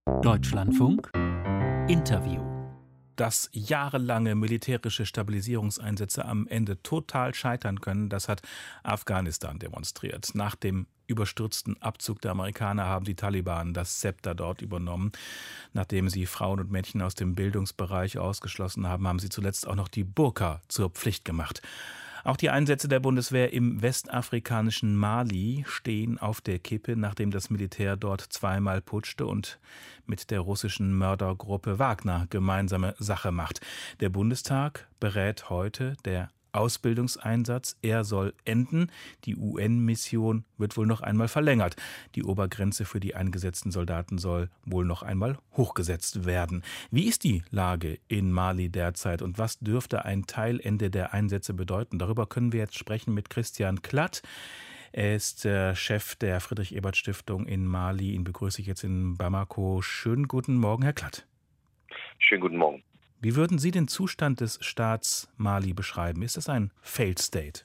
Deutschlandfunk Interview. Dass jahrelange militärische Stabilisierungseinsätze am Ende total scheitern können, das hat Afghanistan demonstriert. Nach dem überstürzten Abzug der Amerikaner haben die Taliban das Zepter dort übernommen. Nachdem sie Frauen und Mädchen aus dem Bildungsbereich ausgeschlossen haben, haben sie zuletzt auch noch die Burka zur Pflicht gemacht. Auch die Einsätze der Bundeswehr im westafrikanischen Mali stehen auf der Kippe, nachdem das Militär dort zweimal putschte und mit der russischen Mördergruppe Wagner gemeinsame Sache macht. Der Bundestag berät heute, der Ausbildungseinsatz, er soll enden. Die UN-Mission wird wohl noch einmal verlängert. Die Obergrenze für die eingesetzten Soldaten soll wohl noch einmal hochgesetzt werden. Wie ist die Lage in Mali derzeit und was dürfte ein Teilende der Einsätze bedeuten? Darüber können wir jetzt sprechen mit Christian Klatt. Er ist Chef der Friedrich-Ebert-Stiftung in Mali. Ihn begrüße ich jetzt in Bamako. Schönen guten Morgen, Herr Klatt. Schönen guten Morgen. Wie würden Sie den Zustand des Staats Mali beschreiben? Ist das ein Failed State?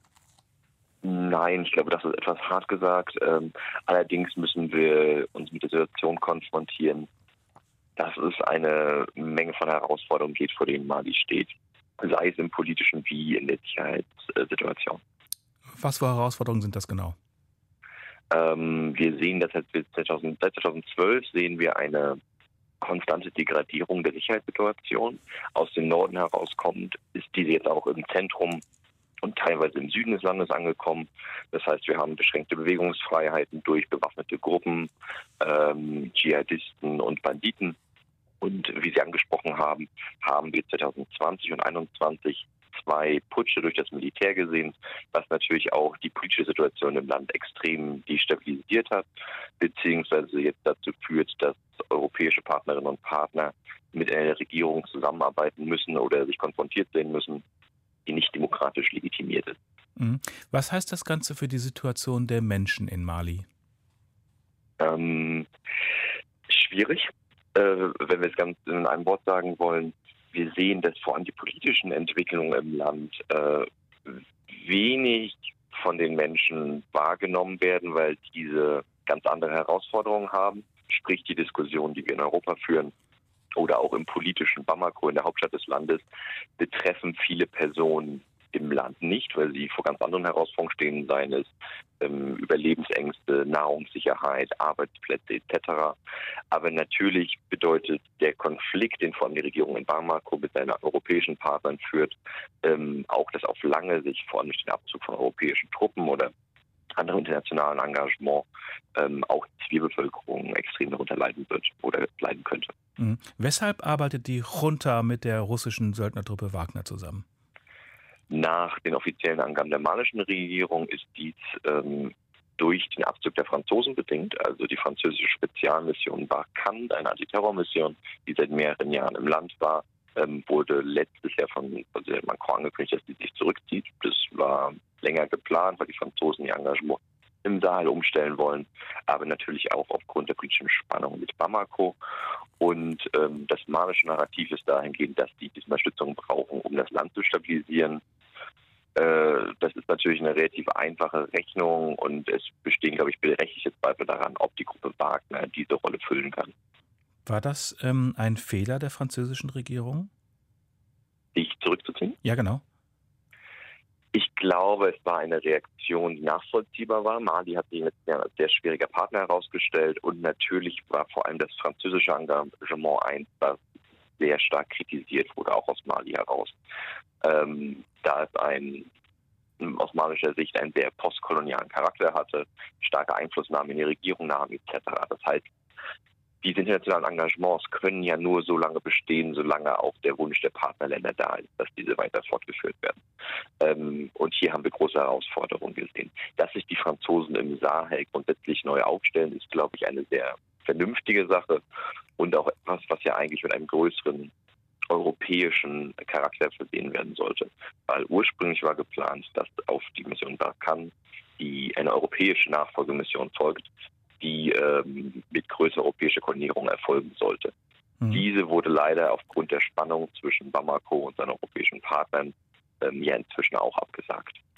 Nein, ich glaube, das ist etwas hart gesagt. Allerdings müssen wir uns mit der Situation konfrontieren, dass es eine Menge von Herausforderungen gibt, vor denen Mali steht. Sei es im politischen wie in der Sicherheitssituation. Was für Herausforderungen sind das genau? Wir sehen, dass seit 2012 sehen wir eine konstante Degradierung der Sicherheitssituation. Aus dem Norden herauskommt, ist diese jetzt auch im Zentrum und teilweise im Süden des Landes angekommen. Das heißt, wir haben beschränkte Bewegungsfreiheiten durch bewaffnete Gruppen, Dschihadisten und Banditen. Und wie Sie angesprochen haben, haben wir 2020 und 2021 zwei Putsche durch das Militär gesehen, was natürlich auch die politische Situation im Land extrem destabilisiert hat, beziehungsweise jetzt dazu führt, dass europäische Partnerinnen und Partner mit einer Regierung zusammenarbeiten müssen oder sich konfrontiert sehen müssen, die nicht demokratisch legitimiert ist. Was heißt das Ganze für die Situation der Menschen in Mali? Schwierig, wenn wir es ganz in einem Wort sagen wollen. Wir sehen, dass vor allem die politischen Entwicklungen im Land wenig von den Menschen wahrgenommen werden, weil diese ganz andere Herausforderungen haben. Sprich die Diskussion, die wir in Europa führen oder auch im politischen Bamako, in der Hauptstadt des Landes, betreffen viele Personen im Land nicht, weil sie vor ganz anderen Herausforderungen stehen, seien es Überlebensängste, Nahrungssicherheit, Arbeitsplätze etc. Aber natürlich bedeutet der Konflikt, den vor allem die Regierung in Bamako mit seinen europäischen Partnern führt, auch, dass auf lange Sicht vor allem durch den Abzug von europäischen Truppen oder anderen internationalen Engagement auch die Zivilbevölkerung extrem darunter leiden wird oder leiden könnte. Weshalb arbeitet die Junta mit der russischen Söldnertruppe Wagner zusammen? Nach den offiziellen Angaben der malischen Regierung ist dies durch den Abzug der Franzosen bedingt. Also die französische Spezialmission Barkhane, eine Antiterrormission, die seit mehreren Jahren im Land war, wurde letztes Jahr von Präsident Macron angekündigt, dass sie sich zurückzieht. Das war länger geplant, weil die Franzosen ihr Engagement im Sahel umstellen wollen, aber natürlich auch aufgrund der politischen Spannung mit Bamako. Und das malische Narrativ ist dahingehend, dass die diese Unterstützung brauchen, um das Land zu stabilisieren. Das ist natürlich eine relativ einfache Rechnung und es bestehen, glaube ich, berechtigte Zweifel daran, ob die Gruppe Wagner diese Rolle füllen kann. War das ein Fehler der französischen Regierung? Sich zurückzuziehen? Ja, genau. Ich glaube, es war eine Reaktion, die nachvollziehbar war. Mali hat sich in den letzten Jahren als sehr schwieriger Partner herausgestellt und natürlich war vor allem das französische Engagement eins, das sehr stark kritisiert wurde, auch aus Mali heraus. Da es aus malischer Sicht einen sehr postkolonialen Charakter hatte, starke Einflussnahme in die Regierung nahm etc. Das heißt, diese internationalen Engagements können ja nur so lange bestehen, solange auch der Wunsch der Partnerländer da ist, dass diese weiter fortgeführt werden. Und hier haben wir große Herausforderungen gesehen. Dass sich die Franzosen im Sahel grundsätzlich neu aufstellen, ist, glaube ich, eine sehr vernünftige Sache und auch etwas, was ja eigentlich mit einem größeren europäischen Charakter versehen werden sollte. Weil ursprünglich war geplant, dass auf die Mission Barkhane eine europäische Nachfolgemission folgt, die mit größerer europäischer Koordinierung erfolgen sollte. Diese wurde leider aufgrund der Spannung zwischen Bamako und seinen europäischen Partnern ja inzwischen auch abgesagt.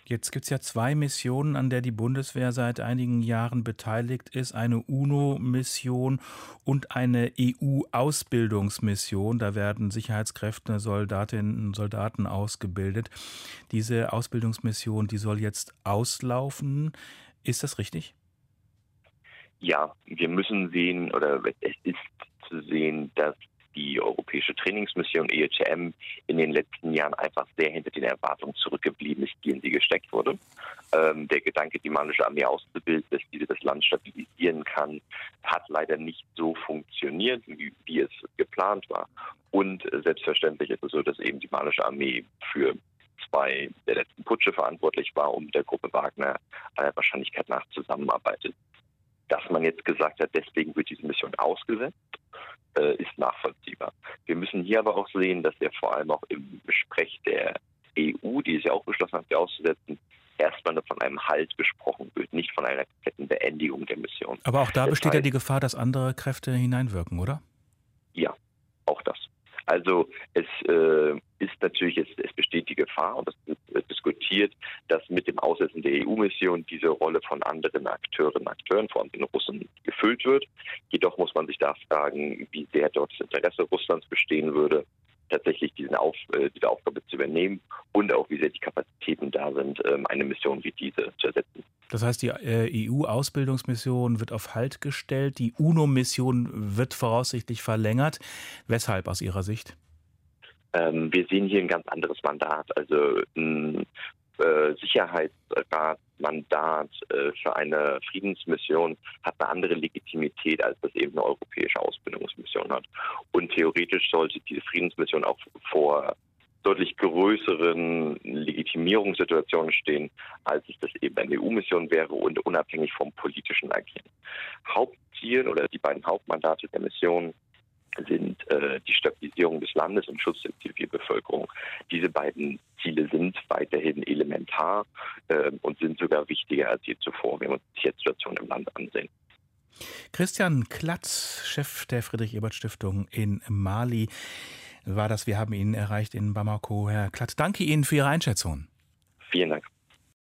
Jetzt gibt es ja 2 Missionen, an der die Bundeswehr seit einigen Jahren beteiligt ist. Eine UNO-Mission und eine EU-Ausbildungsmission. Da werden Sicherheitskräfte, Soldatinnen und Soldaten ausgebildet. Diese Ausbildungsmission, die soll jetzt auslaufen. Ist das richtig? Ja, wir müssen sehen, oder es ist zu sehen, dass die europäische Trainingsmission EUTM in den letzten Jahren einfach sehr hinter den Erwartungen zurückgeblieben ist, die in sie gesteckt wurde. Der Gedanke, die malische Armee auszubilden, dass diese das Land stabilisieren kann, hat leider nicht so funktioniert, wie es geplant war. Und selbstverständlich ist es so, dass eben die malische Armee für 2 der letzten Putsche verantwortlich war und mit der Gruppe Wagner aller Wahrscheinlichkeit nach zusammenarbeitet. Dass man jetzt gesagt hat, deswegen wird diese Mission ausgesetzt, ist nachvollziehbar. Wir müssen hier aber auch sehen, dass ja vor allem auch im Gespräch der EU, die es ja auch beschlossen hat, sie auszusetzen, erstmal von einem Halt gesprochen wird, nicht von einer kompletten Beendigung der Mission. Aber auch da besteht ja die Gefahr, dass andere Kräfte hineinwirken, oder? Ja, auch das. Also es ist natürlich, es besteht die Gefahr, und das wird diskutiert, dass mit dem Aussetzen der EU-Mission diese Rolle von anderen Akteurinnen und Akteuren, vor allem den Russen, gefüllt wird. Jedoch muss man sich da fragen, wie sehr dort das Interesse Russlands bestehen würde, tatsächlich diese Aufgabe zu übernehmen und auch wie sehr die Kapazitäten da sind, eine Mission wie diese zu ersetzen. Das heißt, die EU-Ausbildungsmission wird auf Halt gestellt, die UNO-Mission wird voraussichtlich verlängert. Weshalb aus Ihrer Sicht? Wir sehen hier ein ganz anderes Mandat, also ein Sicherheitsratmandat für eine Friedensmission hat eine andere Legitimität, als das eben eine europäische Ausbildungsmission hat. Und theoretisch sollte diese Friedensmission auch vor deutlich größeren Legitimierungssituationen stehen, als es das eben eine EU-Mission wäre und unabhängig vom politischen Agieren. Hauptziel oder die beiden Hauptmandate der Mission sind die Stabilisierung des Landes und Schutz der Zivilbevölkerung. Diese beiden Ziele sind weiterhin elementar und sind sogar wichtiger als je zuvor, wenn wir uns die Situation im Land ansehen. Christian Klatz, Chef der Friedrich-Ebert-Stiftung in Mali, war das. Wir haben ihn erreicht in Bamako. Herr Klatz, danke Ihnen für Ihre Einschätzung. Vielen Dank.